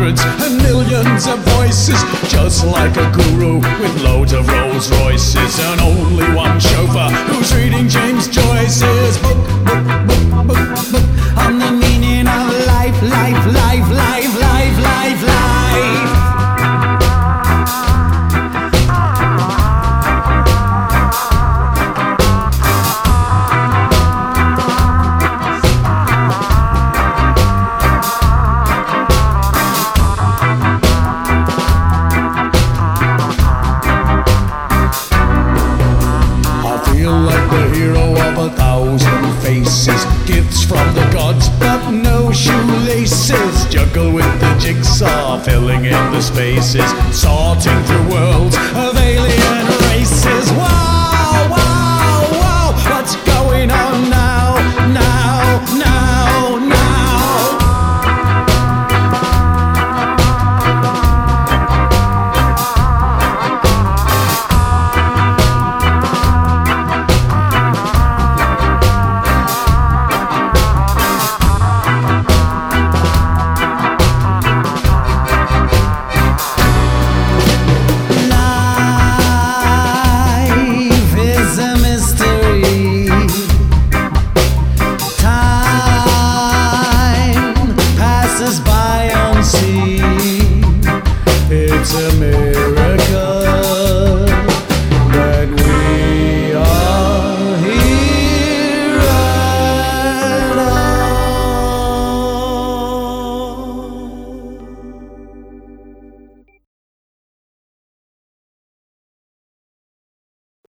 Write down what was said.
hundreds and millions of voices, just like a guru with loads of Rolls Royces, and only one chauffeur who's reading James Joyce's book on the meaning of life, life, life, life, life, life, life. Like the hero of 1,000 faces, gifts from the gods but no shoelaces, juggle with the jigsaw, filling in the spaces, sorting through worlds